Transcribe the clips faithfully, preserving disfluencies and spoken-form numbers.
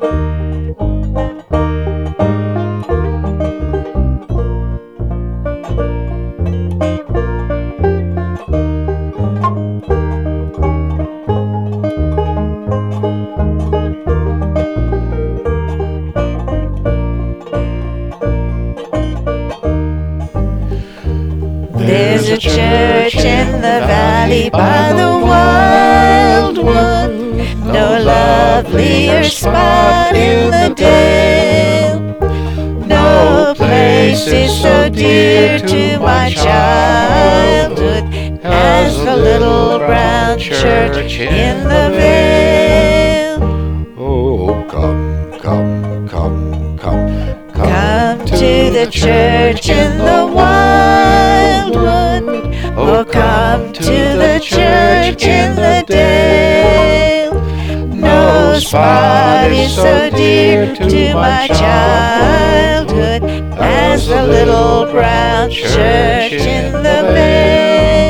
There's a church in the valley by the wildwood, no lovelier spot in the dale. No place is so dear to my childhood as the little brown church in the vale. Oh, come, come, come, come, Come to the church in the wildwood, oh, come to the church in the dale. No spot is so dear to my childhood as the little brown church in the vale.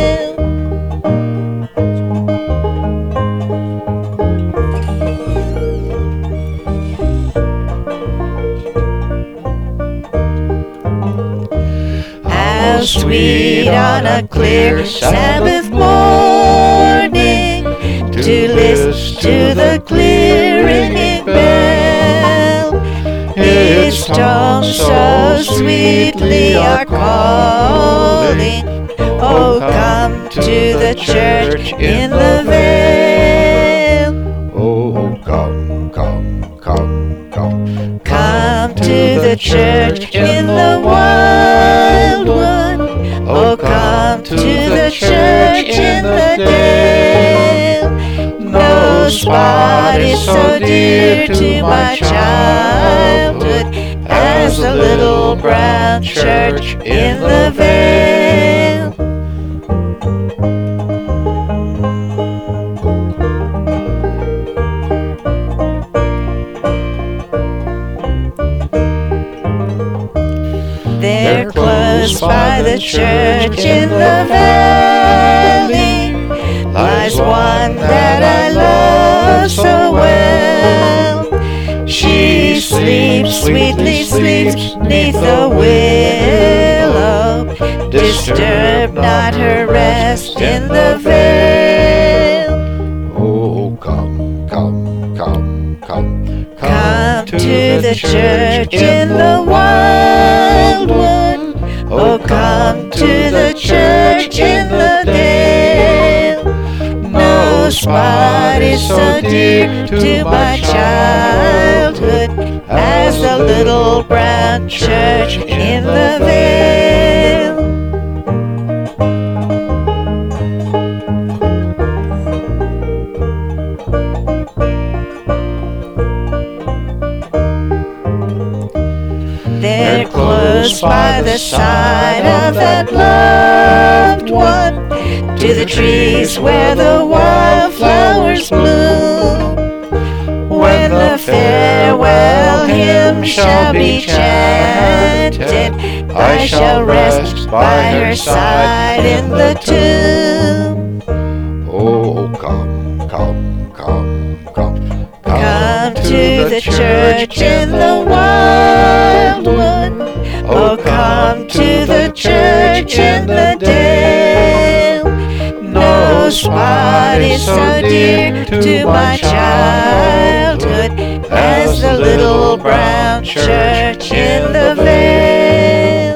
How sweet on a clear Sabbath morning to listen to the clear ringing bell. Its tones so sweetly are calling, oh, come to the church in the vale. oh, come, come, come, come, Come to the church in the wildwood, oh, come to the church in the dale. No spot is so dear to my childhood as the little brown church in the vale. There close by the church in the valley lies one that I love so well. She sleeps, sweetly sleeps, neath the willow. Disturb not her rest in the vale. oh, come, come, come, come, Come to the church in the wildwood, oh, come to the church in the dale. No spot is so dear to my childhood as the little brown church in the vale. There close by the side of that loved one, to the trees where the wildflowers bloom. When the farewell hymn shall be chanted, I shall rest by her side in the tomb. oh, come, come, come, come, Come to the church in the wildwood, oh, come to the church in the dale. No spot is so dear to my childhood as the little brown church in the vale.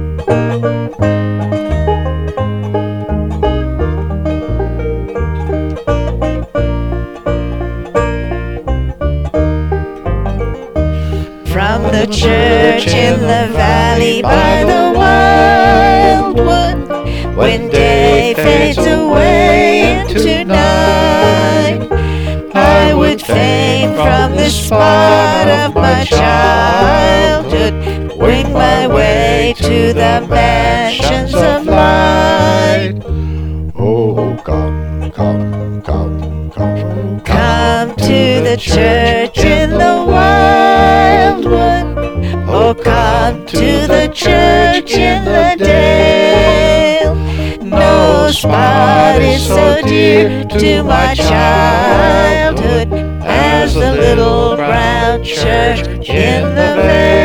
From the church in the valley by the wildwood, when day fades away into night, I would fain from the spot of my childhood wing my way to the mansions of light. oh, come, come, come, come, Come to the church in the wildwood, oh, come to the church in the dale. No spot is so dear to my childhood as the little brown church in the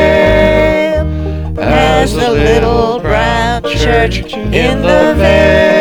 vale, as the little brown church in the vale.